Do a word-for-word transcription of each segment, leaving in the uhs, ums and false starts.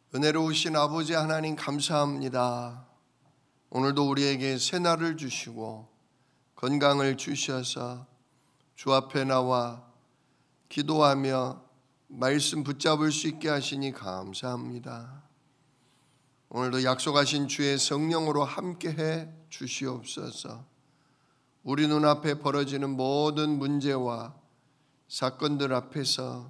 은혜로우신 아버지 하나님 감사합니다. 오늘도 우리에게 새날을 주시고 건강을 주셔서 주 앞에 나와 기도하며 말씀 붙잡을 수 있게 하시니 감사합니다. 오늘도 약속하신 주의 성령으로 함께해 주시옵소서. 우리 눈앞에 벌어지는 모든 문제와 사건들 앞에서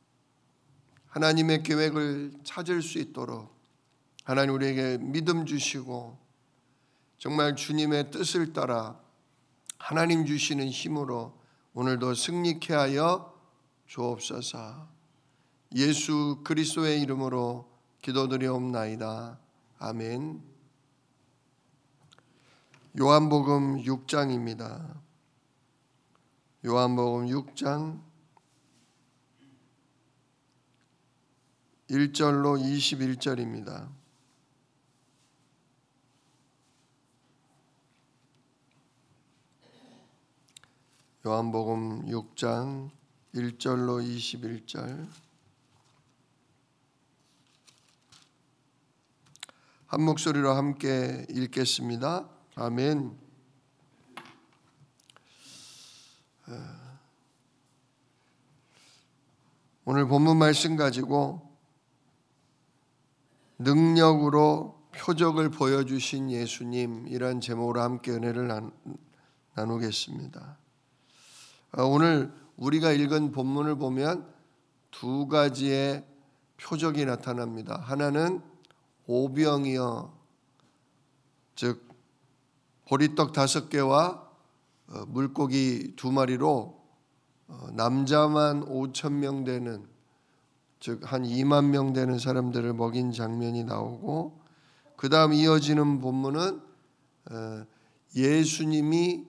하나님의 계획을 찾을 수 있도록 하나님 우리에게 믿음 주시고 정말 주님의 뜻을 따라 하나님 주시는 힘으로 오늘도 승리케 하여 주옵소서. 예수 그리스도의 이름으로 기도드리옵나이다. 아멘. 요한복음 육 장입니다. 요한복음 육 장 일 절로 이십일 절입니다. 요한복음 육 장 일 절로 이십일 절. 한 목소리로 함께 읽겠습니다. 아멘. 오늘 본문 말씀 가지고 능력으로 표적을 보여주신 예수님이란 제목으로 함께 은혜를 나누겠습니다. 오늘 우리가 읽은 본문을 보면 두 가지의 표적이 나타납니다. 하나는 오병이어, 즉 보리떡 다섯 개와 물고기 두 마리로 남자만 오천 명 되는, 즉 한 이만 명 되는 사람들을 먹인 장면이 나오고, 그 다음 이어지는 본문은 예수님이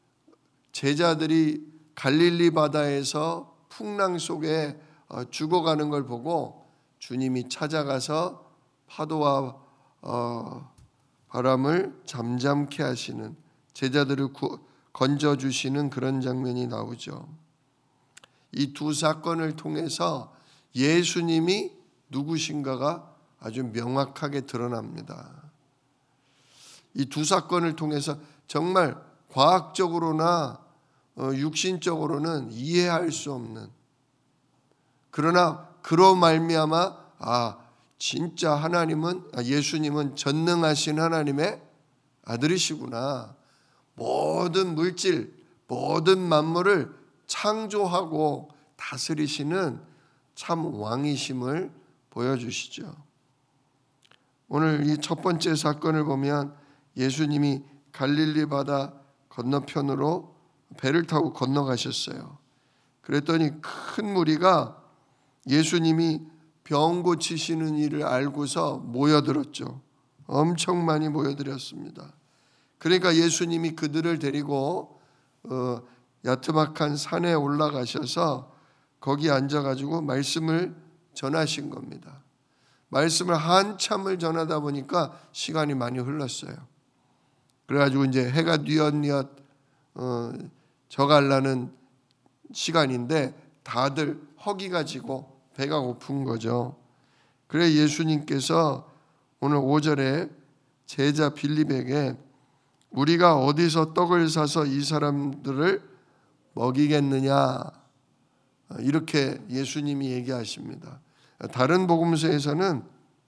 제자들이 갈릴리 바다에서 풍랑 속에 죽어가는 걸 보고 주님이 찾아가서 파도와 바람을 잠잠케 하시는, 제자들을 건져주시는 그런 장면이 나오죠. 이 두 사건을 통해서 예수님이 누구신가가 아주 명확하게 드러납니다. 이 두 사건을 통해서 정말 과학적으로나 육신적으로는 이해할 수 없는, 그러나 그로 말미암아 아 진짜 하나님은, 예수님은 전능하신 하나님의 아들이시구나, 모든 물질, 모든 만물을 창조하고 다스리시는 참 왕이심을 보여주시죠. 오늘 이 첫 번째 사건을 보면 예수님이 갈릴리 바다 건너편으로 배를 타고 건너가셨어요. 그랬더니 큰 무리가 예수님이 병 고치시는 일을 알고서 모여들었죠. 엄청 많이 모여들었습니다. 그러니까 예수님이 그들을 데리고 어, 야트막한 산에 올라가셔서 거기 앉아가지고 말씀을 전하신 겁니다. 말씀을 한참을 전하다 보니까 시간이 많이 흘렀어요. 그래가지고 이제 해가 뉘엿뉘엿 어, 져가려는 시간인데 다들 허기가 지고 배가 고픈 거죠. 그래 예수님께서 오늘 오 절에 제자 빌립에게 우리가 어디서 떡을 사서 이 사람들을 먹이겠느냐, 이렇게 예수님이 얘기하십니다. 다른 복음서에서는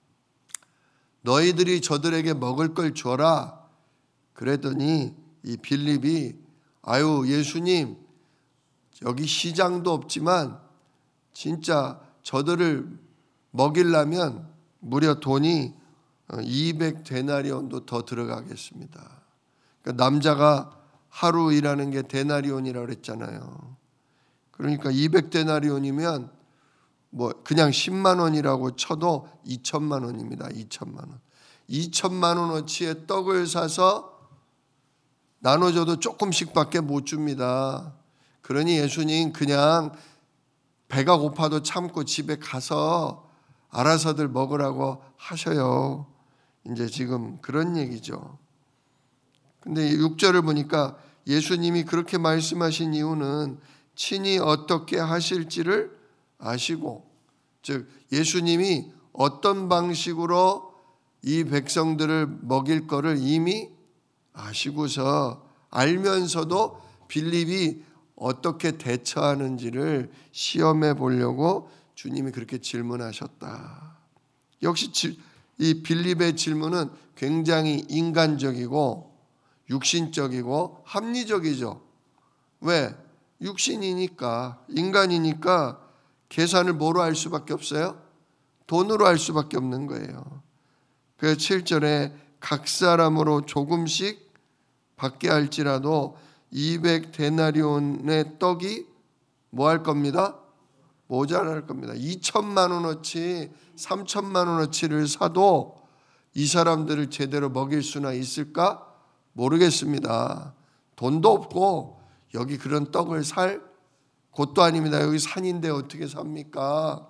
너희들이 저들에게 먹을 걸 줘라 그랬더니 이 빌립이 아유 예수님, 여기 시장도 없지만 진짜 저들을 먹이려면 무려 돈이 이백 데나리온도 더 들어가겠습니다. 그러니까 남자가 하루 일하는 게 데나리온이라고 그랬잖아요. 그러니까 이백 데나리온이면 뭐 그냥 십만 원이라고 쳐도 이천만 원입니다. 이천만 원. 이천만 원어치의 떡을 사서 나눠줘도 조금씩밖에 못 줍니다. 그러니 예수님 그냥 배가 고파도 참고 집에 가서 알아서들 먹으라고 하셔요. 이제 지금 그런 얘기죠. 근데 육 절을 보니까 예수님이 그렇게 말씀하신 이유는 친히 어떻게 하실지를 아시고, 즉 예수님이 어떤 방식으로 이 백성들을 먹일 거를 이미 아시고서 알면서도 빌립이 어떻게 대처하는지를 시험해 보려고 주님이 그렇게 질문하셨다. 역시 이 빌립의 질문은 굉장히 인간적이고 육신적이고 합리적이죠. 왜? 육신이니까, 인간이니까 계산을 뭐로 할 수밖에 없어요? 돈으로 할 수밖에 없는 거예요. 그래서 칠 절에 각 사람으로 조금씩 받게 할지라도 이백 데나리온의 떡이 뭐 할 겁니다? 모자랄 겁니다. 이천만 원어치, 삼천만 원어치를 사도 이 사람들을 제대로 먹일 수나 있을까? 모르겠습니다. 돈도 없고 여기 그런 떡을 살 곳도 아닙니다. 여기 산인데 어떻게 삽니까?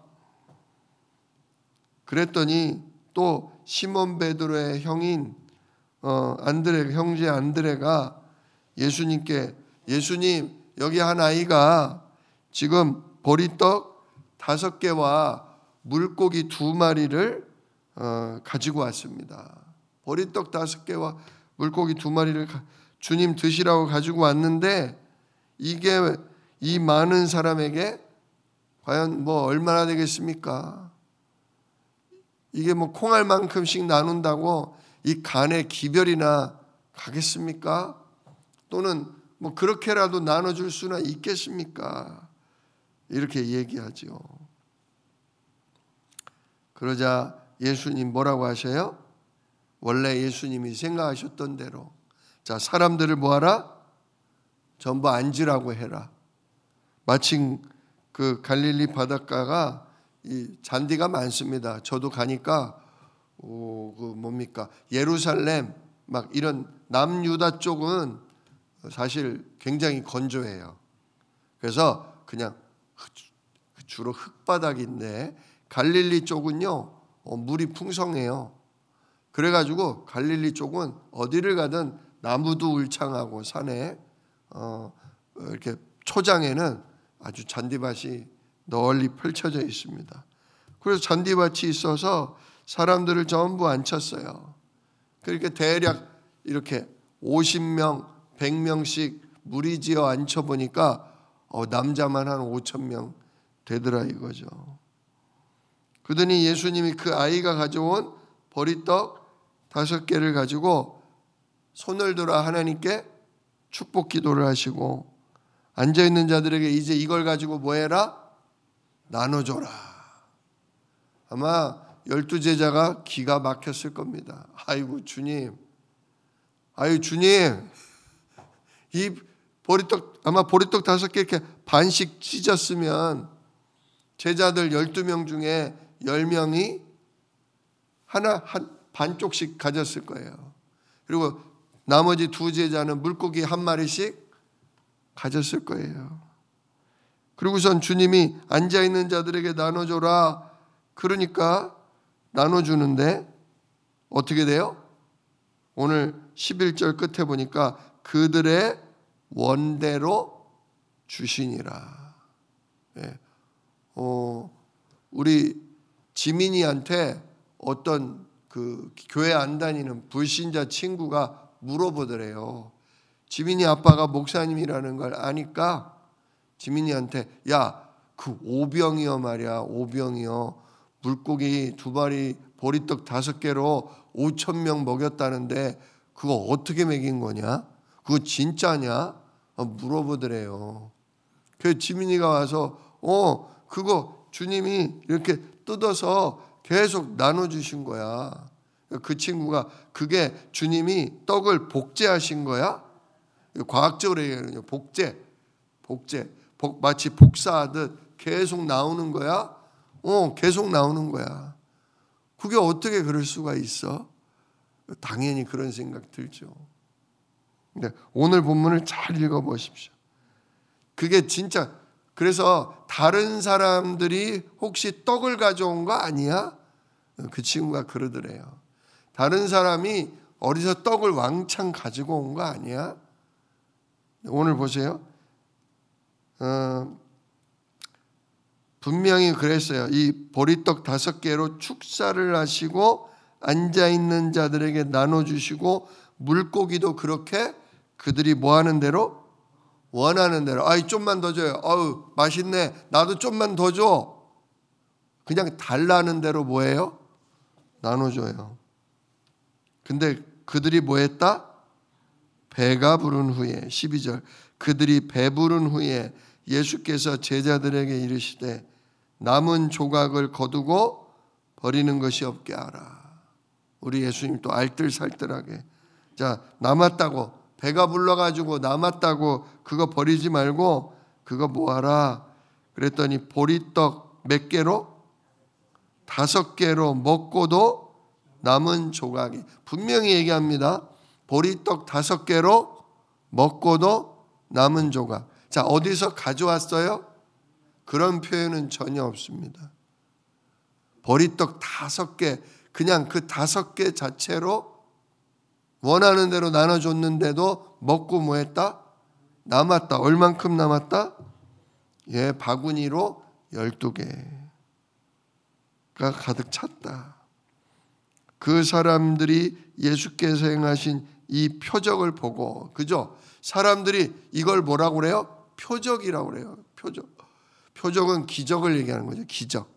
그랬더니 또 시몬 베드로의 형인 어, 안드레 형제 안드레가 예수님께 예수님 여기 한 아이가 지금 보리떡 다섯 개와 물고기 두 마리를 어, 가지고 왔습니다. 보리떡 다섯 개와 물고기 두 마리를 가, 주님 드시라고 가지고 왔는데 이게 이 많은 사람에게 과연 뭐 얼마나 되겠습니까? 이게 뭐 콩알만큼씩 나눈다고 이 간의 기별이나 가겠습니까? 또는 뭐 그렇게라도 나눠줄 수나 있겠습니까? 이렇게 얘기하죠. 그러자 예수님 뭐라고 하셔요? 원래 예수님이 생각하셨던 대로 자 사람들을 뭐하라? 전부 앉으라고 해라. 마침 그 갈릴리 바닷가가 이 잔디가 많습니다. 저도 가니까 오, 그 뭡니까 예루살렘 막 이런 남유다 쪽은 사실 굉장히 건조해요. 그래서 그냥 주로 흙바닥인데 갈릴리 쪽은요 어, 물이 풍성해요. 그래가지고 갈릴리 쪽은 어디를 가든 나무도 울창하고 산에 어, 이렇게 초장에는 아주 잔디밭이 널리 펼쳐져 있습니다. 그래서 잔디밭이 있어서 사람들을 전부 앉혔어요. 그렇게 대략 이렇게 오십 명, 백 명씩 무리지어 앉혀보니까 어, 남자만 한 오천 명 되더라 이거죠. 그러더니 예수님이 그 아이가 가져온 보리떡 다섯 개를 가지고 손을 들어 하나님께 축복 기도를 하시고 앉아있는 자들에게 이제 이걸 가지고 뭐 해라? 나눠줘라. 아마 열두 제자가 기가 막혔을 겁니다. 아이고 주님, 아이고 주님, 이 보리떡 아마 보리떡 다섯 개 이렇게 반씩 찢었으면 제자들 열두 명 중에 열 명이 하나 한 반쪽씩 가졌을 거예요. 그리고 나머지 두 제자는 물고기 한 마리씩 가졌을 거예요. 그리고선 주님이 앉아있는 자들에게 나눠줘라. 그러니까 나눠주는데 어떻게 돼요? 오늘 십일 절 끝에 보니까 그들의 원대로 주시니라. 예. 어, 우리 지민이한테 어떤 그 교회 안 다니는 불신자 친구가 물어보더래요. 지민이 아빠가 목사님이라는 걸 아니까 지민이한테 야, 그 오병이어 말이야. 오병이어 물고기 두 마리 보리떡 다섯 개로 오천 명 먹였다는데 그거 어떻게 먹인 거냐? 그거 진짜냐? 물어보더래요. 그래서 지민이가 와서 어 그거 주님이 이렇게 뜯어서 계속 나눠주신 거야. 그 친구가 그게 주님이 떡을 복제하신 거야? 과학적으로 얘기하는 복제, 복제, 복, 마치 복사하듯 계속 나오는 거야? 어, 계속 나오는 거야. 그게 어떻게 그럴 수가 있어? 당연히 그런 생각 들죠. 근데 오늘 본문을 잘 읽어보십시오. 그게 진짜 그래서 다른 사람들이 혹시 떡을 가져온 거 아니야? 그 친구가 그러더래요. 다른 사람이 어디서 떡을 왕창 가지고 온 거 아니야? 오늘 보세요. 어, 분명히 그랬어요. 이 보리떡 다섯 개로 축사를 하시고 앉아있는 자들에게 나눠주시고 물고기도 그렇게 그들이 뭐 하는 대로? 원하는 대로. 아이 좀만 더 줘요. 아우 맛있네. 나도 좀만 더 줘. 그냥 달라는 대로 뭐예요? 나눠줘요. 근데 그들이 뭐 했다? 배가 부른 후에 십이 절 그들이 배부른 후에 예수께서 제자들에게 이르시되 남은 조각을 거두고 버리는 것이 없게 하라. 우리 예수님 또 알뜰살뜰하게 자 남았다고 배가 불러가지고 남았다고 그거 버리지 말고 그거 뭐하라 그랬더니 보리떡 몇 개로? 다섯 개로 먹고도 남은 조각이 분명히 얘기합니다. 보리떡 다섯 개로 먹고도 남은 조각. 자 어디서 가져왔어요? 그런 표현은 전혀 없습니다. 보리떡 다섯 개 그냥 그 다섯 개 자체로 원하는 대로 나눠줬는데도 먹고 뭐 했다? 남았다. 얼만큼 남았다? 예, 바구니로 열두 개가 가득 찼다. 그 사람들이 예수께서 행하신 이 표적을 보고 그죠? 사람들이 이걸 뭐라고 그래요? 표적이라고 그래요. 표적. 표적은 기적을 얘기하는 거죠. 기적.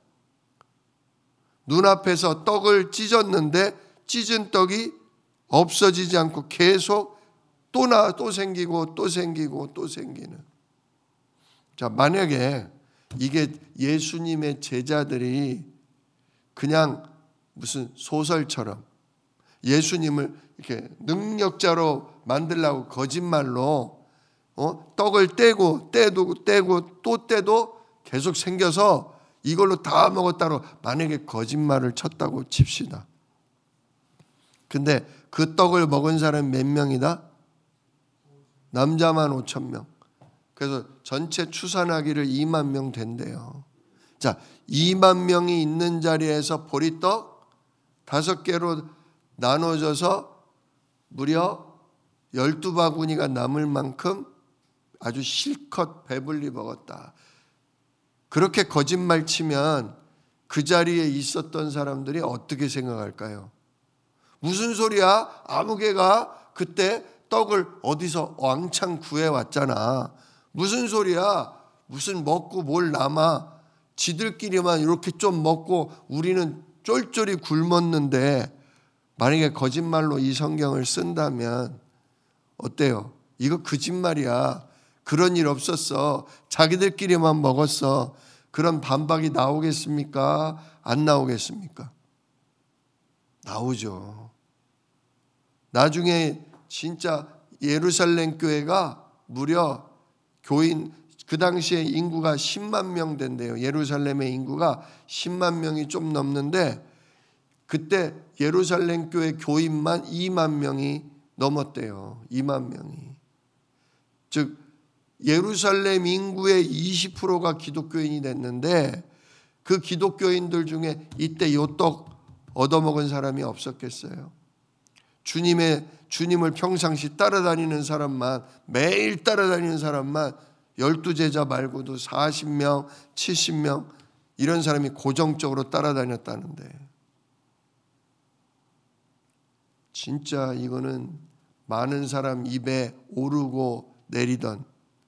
눈앞에서 떡을 찢었는데 찢은 떡이 없어지지 않고 계속 또 나, 또 생기고 또 생기고 또 생기는. 자, 만약에 이게 예수님의 제자들이 그냥 무슨 소설처럼 예수님을 이렇게 능력자로 만들려고 거짓말로 어? 떡을 떼고 떼도 떼고 또 떼도 계속 생겨서 이걸로 다 먹었다고 만약에 거짓말을 쳤다고 칩시다. 근데 그 떡을 먹은 사람이 몇 명이다? 남자만 오천 명. 그래서 전체 추산하기를 이만 명 된대요. 자, 이만 명이 있는 자리에서 보리떡 다섯 개로 나눠져서 무려 열두 바구니가 남을 만큼 아주 실컷 배불리 먹었다. 그렇게 거짓말 치면 그 자리에 있었던 사람들이 어떻게 생각할까요? 무슨 소리야? 아무개가 그때 떡을 어디서 왕창 구해왔잖아. 무슨 소리야? 무슨 먹고 뭘 남아? 지들끼리만 이렇게 좀 먹고 우리는 쫄쫄이 굶었는데 만약에 거짓말로 이 성경을 쓴다면 어때요? 이거 거짓말이야. 그런 일 없었어. 자기들끼리만 먹었어. 그런 반박이 나오겠습니까? 안 나오겠습니까? 나오죠. 나중에 진짜 예루살렘 교회가 무려 교인 그 당시에 인구가 십만 명 된대요. 예루살렘의 인구가 십만 명이 좀 넘는데 그때 예루살렘 교회 교인만 이만 명이 넘었대요. 이만 명이. 즉 예루살렘 인구의 이십 퍼센트가 기독교인이 됐는데 그 기독교인들 중에 이때 요 떡 얻어먹은 사람이 없었겠어요. 주님의 주님을 평상시 따라다니는 사람만 매일 따라다니는 사람만 열두 제자 말고도 사십 명, 칠십 명 이런 사람이 고정적으로 따라다녔다는데 진짜 이거는 많은 사람 입에 오르고 내리던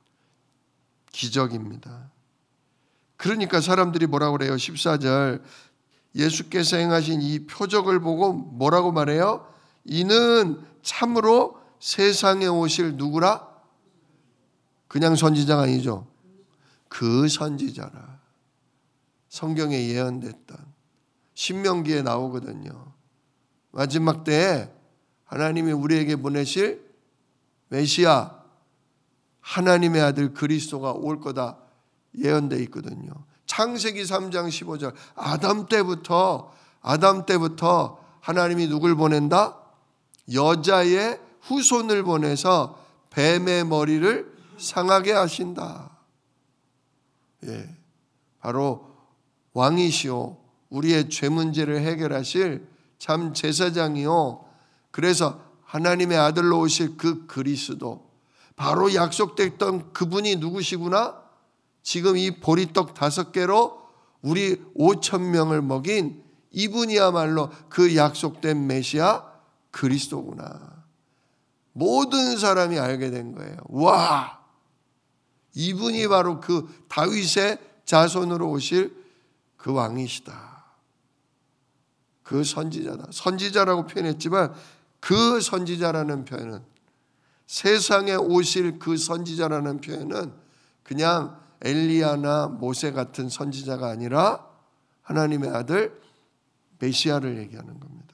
기적입니다. 그러니까 사람들이 뭐라고 그래요? 십사 절 예수께서 행하신 이 표적을 보고 뭐라고 말해요? 이는 참으로 세상에 오실 누구라? 그냥 선지자가 아니죠. 그 선지자라. 성경에 예언됐던 신명기에 나오거든요. 마지막 때에 하나님이 우리에게 보내실 메시아 하나님의 아들 그리스도가 올 거다 예언되어 있거든요. 창세기 삼 장 십오 절 아담 때부터 아담 때부터 하나님이 누굴 보낸다? 여자의 후손을 보내서 뱀의 머리를 상하게 하신다. 예, 바로 왕이시오 우리의 죄 문제를 해결하실 참 제사장이요. 그래서 하나님의 아들로 오실 그 그리스도 바로 약속됐던 그분이 누구시구나? 지금 이 보리떡 다섯 개로 우리 오천 명을 먹인 이분이야말로 그 약속된 메시아 그리스도구나. 모든 사람이 알게 된 거예요. 와, 이분이 바로 그 다윗의 자손으로 오실 그 왕이시다. 그 선지자다. 선지자라고 표현했지만 그 선지자라는 표현은, 세상에 오실 그 선지자라는 표현은 그냥 엘리야나 모세 같은 선지자가 아니라 하나님의 아들 메시아를 얘기하는 겁니다.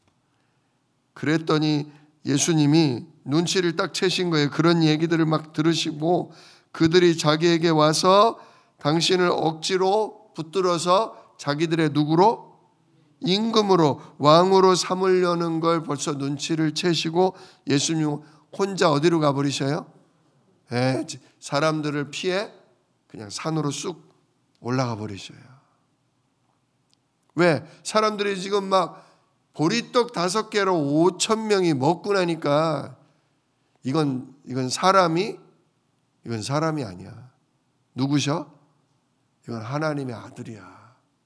그랬더니 예수님이 눈치를 딱 채신 거예요. 그런 얘기들을 막 들으시고 그들이 자기에게 와서 당신을 억지로 붙들어서 자기들의 누구로? 임금으로, 왕으로 삼으려는 걸 벌써 눈치를 채시고 예수님 혼자 어디로 가버리셔요? 에, 사람들을 피해 그냥 산으로 쑥 올라가 버리셔요. 왜? 사람들이 지금 막 보리떡 다섯 개로 오천 명이 먹고 나니까 이건 이건 사람이 이건 사람이 아니야. 누구셔? 이건 하나님의 아들이야.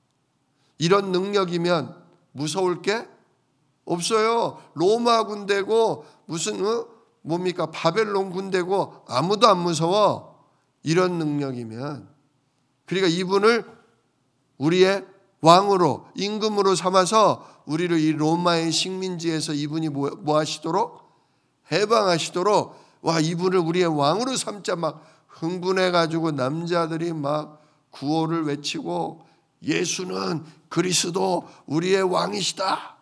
이런 능력이면 무서울 게 없어요. 로마 군대고 무슨 어? 뭡니까? 바벨론 군대고 아무도 안 무서워. 이런 능력이면. 그러니까 이분을 우리의 왕으로, 임금으로 삼아서 우리를 이 로마의 식민지에서 이분이 뭐, 뭐 하시도록? 해방하시도록, 와, 이분을 우리의 왕으로 삼자 막 흥분해가지고 남자들이 막 구호를 외치고 예수는 그리스도 우리의 왕이시다.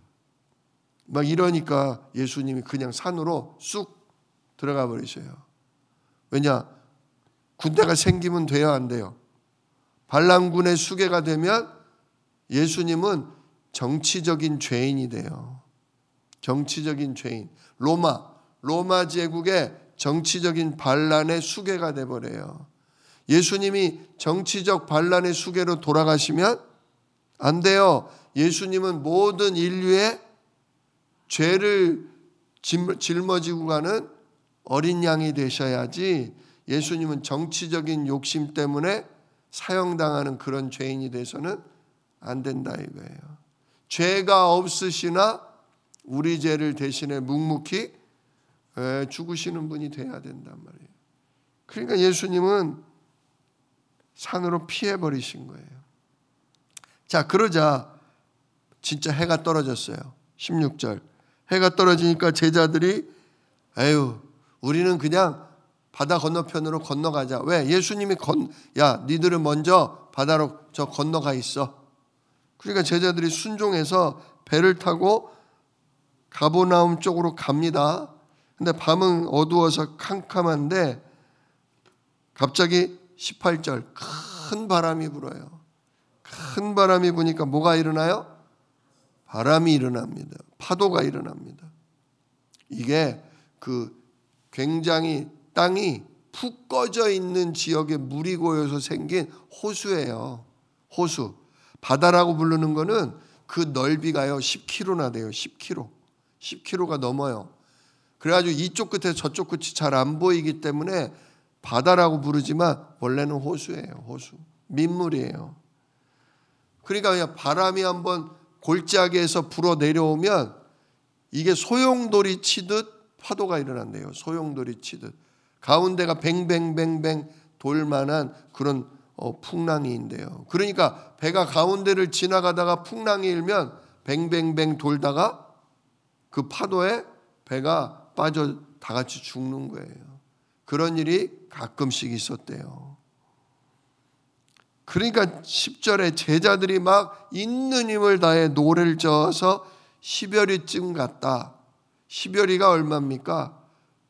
막 이러니까 예수님이 그냥 산으로 쑥 들어가 버리셔요. 왜냐? 군대가 생기면 돼요, 안 돼요? 반란군의 수괴가 되면 예수님은 정치적인 죄인이 돼요. 정치적인 죄인. 로마, 로마 제국의 정치적인 반란의 수괴가 돼버려요. 예수님이 정치적 반란의 수괴로 돌아가시면 안 돼요. 예수님은 모든 인류의 죄를 짊어지고 가는 어린 양이 되셔야지, 예수님은 정치적인 욕심 때문에 사형당하는 그런 죄인이 돼서는 안 된다 이거예요. 죄가 없으시나 우리 죄를 대신에 묵묵히 죽으시는 분이 돼야 된단 말이에요. 그러니까 예수님은 산으로 피해버리신 거예요. 자, 그러자 진짜 해가 떨어졌어요. 십육 절. 해가 떨어지니까 제자들이 에휴, 우리는 그냥 바다 건너편으로 건너가자. 왜? 예수님이 건, 야, 니들은 먼저 바다로 저 건너가 있어. 그러니까 제자들이 순종해서 배를 타고 가버나움 쪽으로 갑니다. 근데 밤은 어두워서 캄캄한데 갑자기 십팔 절 큰 바람이 불어요. 큰 바람이 부니까 뭐가 일어나요? 바람이 일어납니다. 파도가 일어납니다. 이게 그 굉장히 땅이 푹 꺼져 있는 지역에 물이 고여서 생긴 호수예요. 호수. 바다라고 부르는 거는 그 넓이가요 십 킬로미터나 돼요. 십 킬로미터. 십 킬로미터가 넘어요. 그래가지고 이쪽 끝에 저쪽 끝이 잘 안 보이기 때문에 바다라고 부르지만 원래는 호수예요. 호수. 민물이에요. 그러니까 그냥 바람이 한번 골짜기에서 불어 내려오면 이게 소용돌이 치듯 파도가 일어난대요. 소용돌이 치듯. 가운데가 뱅뱅뱅뱅 돌만한 그런 어, 풍랑이인데요. 그러니까 배가 가운데를 지나가다가 풍랑이 일면 뱅뱅뱅 돌다가 그 파도에 배가 빠져 다 같이 죽는 거예요. 그런 일이 가끔씩 있었대요. 그러니까 십 절에 제자들이 막 있는 힘을 다해 노래를 저어서 십여리쯤 갔다. 십여리가 얼마입니까?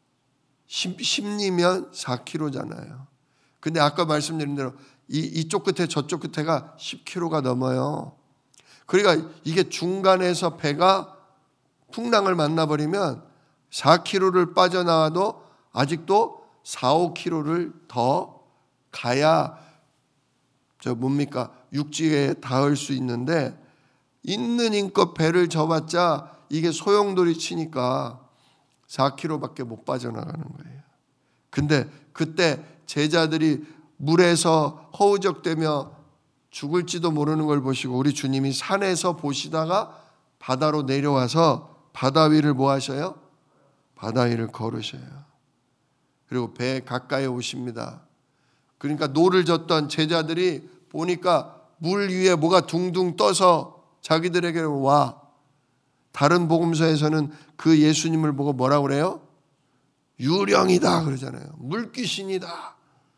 십리면 사 킬로미터잖아요. 근데 아까 말씀드린 대로 이, 이쪽 끝에 저쪽 끝에가 십 킬로미터가 넘어요. 그러니까 이게 중간에서 배가 풍랑을 만나버리면 사 킬로미터를 빠져나와도 아직도 사, 오 킬로미터를 더 가야 저 뭡니까 육지에 닿을 수 있는데 있는 힘껏 배를 접었자 이게 소용돌이 치니까 사 킬로미터밖에 못 빠져나가는 거예요. 근데 그때 제자들이 물에서 허우적대며 죽을지도 모르는 걸 보시고 우리 주님이 산에서 보시다가 바다로 내려와서 바다 위를 뭐 하셔요? 바다 위를 걸으셔요. 그리고 배 가까이 오십니다. 그러니까 노를 젓던 제자들이 보니까 물 위에 뭐가 둥둥 떠서 자기들에게로 와. 다른 복음서에서는 그 예수님을 보고 뭐라고 그래요? 유령이다 그러잖아요. 물귀신이다.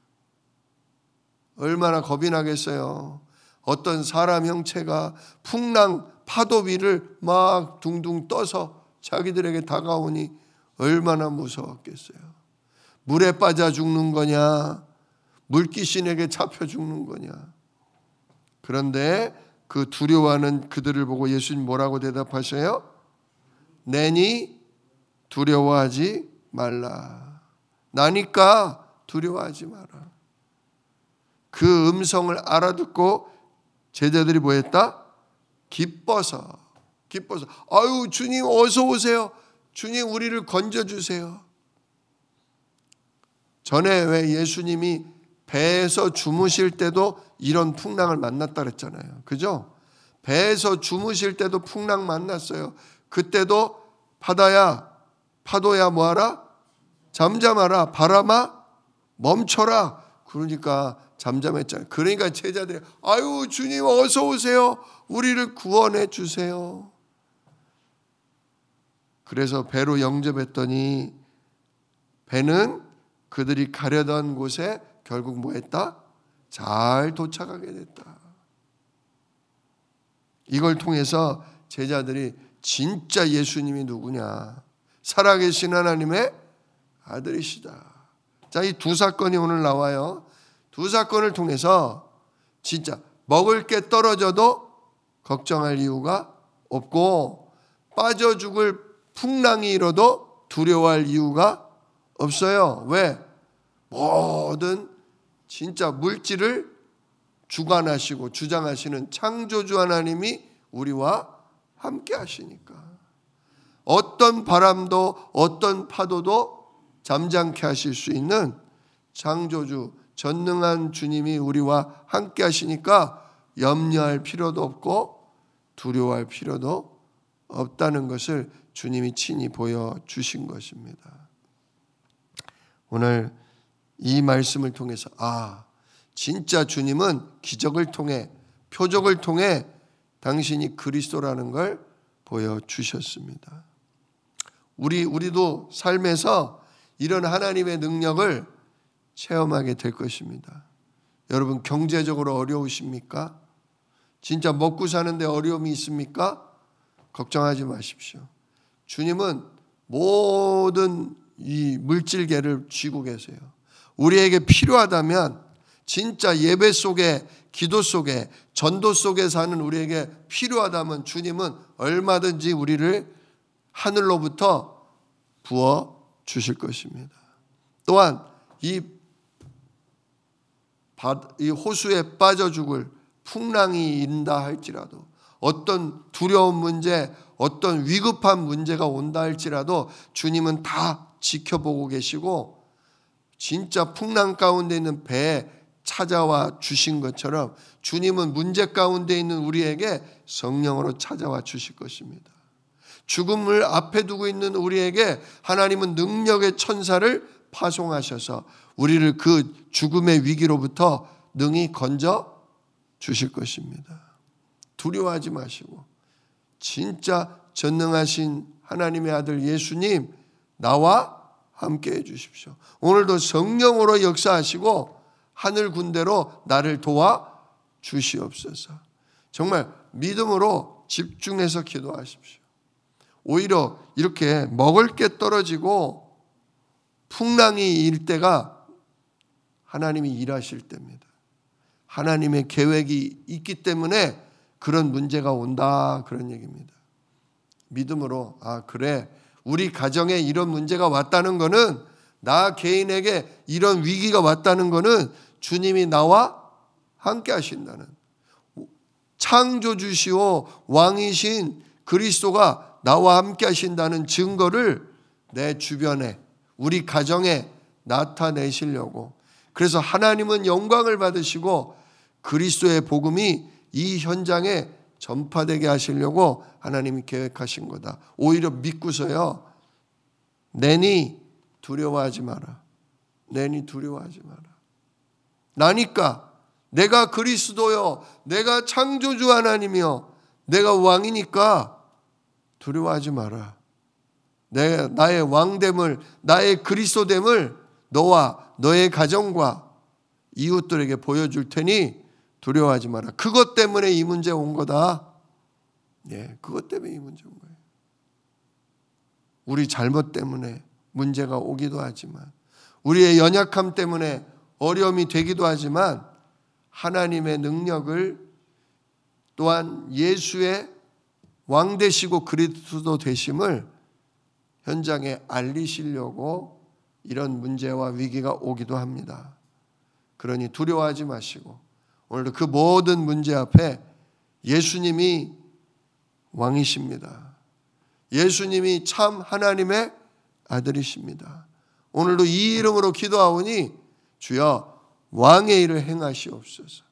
얼마나 겁이 나겠어요. 어떤 사람 형체가 풍랑 파도 위를 막 둥둥 떠서 자기들에게 다가오니 얼마나 무서웠겠어요. 물에 빠져 죽는 거냐, 물귀신에게 잡혀 죽는 거냐. 그런데 그 두려워하는 그들을 보고 예수님 뭐라고 대답하셔요? 내니 두려워하지 말라. 나니까 두려워하지 마라. 그 음성을 알아듣고 제자들이 뭐 했다? 기뻐서 기뻐서 아유 주님 어서 오세요. 주님 우리를 건져주세요. 전에 왜 예수님이 배에서 주무실 때도 이런 풍랑을 만났다 그랬잖아요. 그죠? 배에서 주무실 때도 풍랑 만났어요. 그때도 바다야 파도야 뭐하라? 잠잠하라. 바람아 멈춰라. 그러니까 잠잠했잖아요. 그러니까 제자들이 아유 주님 어서 오세요. 우리를 구원해 주세요. 그래서 배로 영접했더니 배는 그들이 가려던 곳에 결국 뭐 했다? 잘 도착하게 됐다. 이걸 통해서 제자들이 진짜 예수님이 누구냐? 살아계신 하나님의 아들이시다. 자, 이 두 사건이 오늘 나와요. 두 사건을 통해서 진짜 먹을 게 떨어져도 걱정할 이유가 없고 빠져 죽을 풍랑이 일어도 두려워할 이유가 없어요. 왜? 모든 진짜 물질을 주관하시고 주장하시는 창조주 하나님이 우리와 함께 하시니까 어떤 바람도 어떤 파도도 잠잠케 하실 수 있는 창조주 전능한 주님이 우리와 함께 하시니까 염려할 필요도 없고 두려워할 필요도 없다는 것을 주님이 친히 보여주신 것입니다. 오늘 이 말씀을 통해서 아 진짜 주님은 기적을 통해 표적을 통해 당신이 그리스도라는 걸 보여주셨습니다. 우리, 우리도 삶에서 이런 하나님의 능력을 체험하게 될 것입니다. 여러분 경제적으로 어려우십니까? 진짜 먹고 사는데 어려움이 있습니까? 걱정하지 마십시오. 주님은 모든 이 물질계를 쥐고 계세요. 우리에게 필요하다면 진짜 예배 속에 기도 속에 전도 속에 사는 우리에게 필요하다면 주님은 얼마든지 우리를 하늘로부터 부어 주실 것입니다. 또한 이, 이 호수에 빠져 죽을 풍랑이 인다 할지라도 어떤 두려운 문제 어떤 위급한 문제가 온다 할지라도 주님은 다 지켜보고 계시고 진짜 풍랑 가운데 있는 배에 찾아와 주신 것처럼 주님은 문제 가운데 있는 우리에게 성령으로 찾아와 주실 것입니다. 죽음을 앞에 두고 있는 우리에게 하나님은 능력의 천사를 파송하셔서 우리를 그 죽음의 위기로부터 능히 건져 주실 것입니다. 두려워하지 마시고 진짜 전능하신 하나님의 아들 예수님 나와 함께 해 주십시오. 오늘도 성령으로 역사하시고 하늘 군대로 나를 도와 주시옵소서. 정말 믿음으로 집중해서 기도하십시오. 오히려 이렇게 먹을 게 떨어지고 풍랑이 일 때가 하나님이 일하실 때입니다. 하나님의 계획이 있기 때문에 그런 문제가 온다 그런 얘기입니다. 믿음으로 아 그래 우리 가정에 이런 문제가 왔다는 것은 나 개인에게 이런 위기가 왔다는 것은 주님이 나와 함께 하신다는 창조주시오 왕이신 그리스도가 나와 함께 하신다는 증거를 내 주변에 우리 가정에 나타내시려고 그래서 하나님은 영광을 받으시고 그리스도의 복음이 이 현장에 전파되게 하시려고 하나님이 계획하신 거다. 오히려 믿고서요. 내니 두려워하지 마라. 내니 두려워하지 마라. 나니까 내가 그리스도요. 내가 창조주 하나님이요. 내가 왕이니까 두려워하지 마라. 내, 나의 왕됨을, 나의 그리스도됨을 너와 너의 가정과 이웃들에게 보여줄 테니 두려워하지 마라. 그것 때문에 이 문제 온 거다. 예, 그것 때문에 이 문제 온 거예요. 우리 잘못 때문에 문제가 오기도 하지만, 우리의 연약함 때문에 어려움이 되기도 하지만, 하나님의 능력을 또한 예수의 왕 되시고 그리스도 되심을 현장에 알리시려고 이런 문제와 위기가 오기도 합니다. 그러니 두려워하지 마시고 오늘도 그 모든 문제 앞에 예수님이 왕이십니다. 예수님이 참 하나님의 아들이십니다. 오늘도 이 이름으로 기도하오니 주여 왕의 일을 행하시옵소서.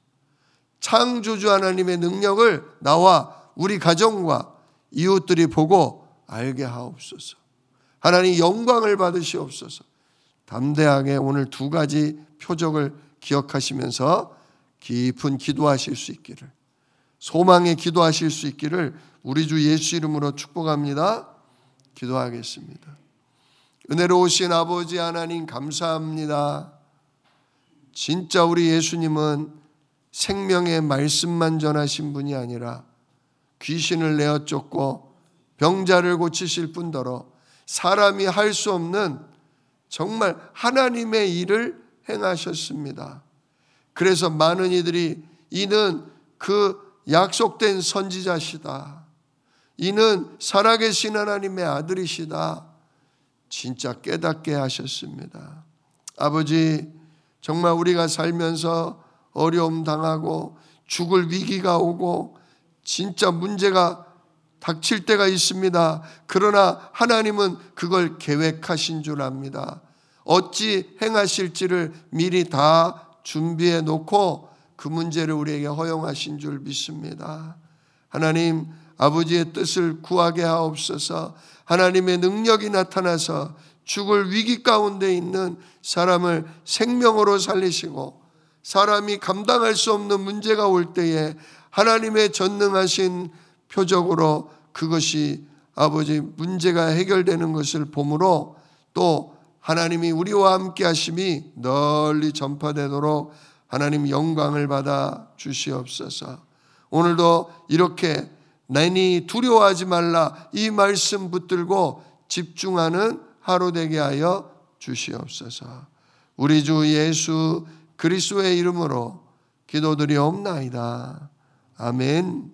창조주 하나님의 능력을 나와 우리 가정과 이웃들이 보고 알게 하옵소서. 하나님 영광을 받으시옵소서. 담대하게 오늘 두 가지 표적을 기억하시면서 깊은 기도하실 수 있기를, 소망의 기도하실 수 있기를 우리 주 예수 이름으로 축복합니다. 기도하겠습니다. 은혜로우신 아버지 하나님 감사합니다. 진짜 우리 예수님은 생명의 말씀만 전하신 분이 아니라 귀신을 내어 쫓고 병자를 고치실 뿐더러 사람이 할 수 없는 정말 하나님의 일을 행하셨습니다. 그래서 많은 이들이 이는 그 약속된 선지자시다, 이는 살아계신 하나님의 아들이시다 진짜 깨닫게 하셨습니다. 아버지, 정말 우리가 살면서 어려움 당하고 죽을 위기가 오고 진짜 문제가 닥칠 때가 있습니다. 그러나 하나님은 그걸 계획하신 줄 압니다. 어찌 행하실지를 미리 다 준비해 놓고 그 문제를 우리에게 허용하신 줄 믿습니다. 하나님, 아버지의 뜻을 구하게 하옵소서. 하나님의 능력이 나타나서 죽을 위기 가운데 있는 사람을 생명으로 살리시고, 사람이 감당할 수 없는 문제가 올 때에 하나님의 전능하신 표적으로 그것이 아버지 문제가 해결되는 것을 보므로 또 하나님이 우리와 함께 하심이 널리 전파되도록 하나님 영광을 받아 주시옵소서. 오늘도 이렇게 내니 두려워하지 말라 이 말씀 붙들고 집중하는 하루 되게 하여 주시옵소서. 우리 주 예수 그리스도의 이름으로 기도드리옵나이다. 아멘.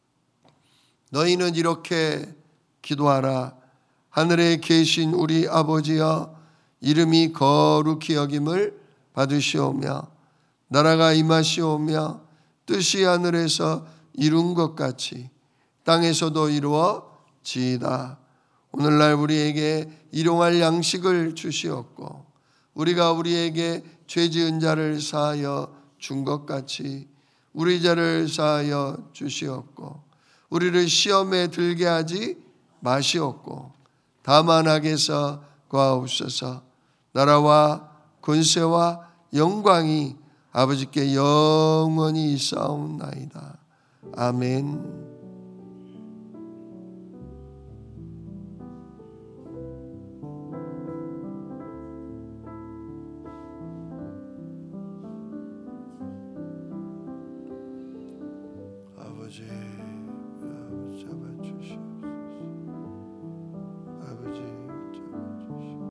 너희는 이렇게 기도하라. 하늘에 계신 우리 아버지여, 이름이 거룩히 여김을 받으시오며 나라가 임하시오며 뜻이 하늘에서 이룬 것 같이 땅에서도 이루어지이다. 오늘날 우리에게 일용할 양식을 주시옵고 우리가 우리에게 죄 지은 자를 사하여 준 것 같이 우리 죄를 사하여 주시옵고 우리를 시험에 들게 하지 마시옵고 다만 악에서 구하옵소서. 나라와 권세와 영광이 아버지께 영원히 있사옵나이다. 아멘. 아버지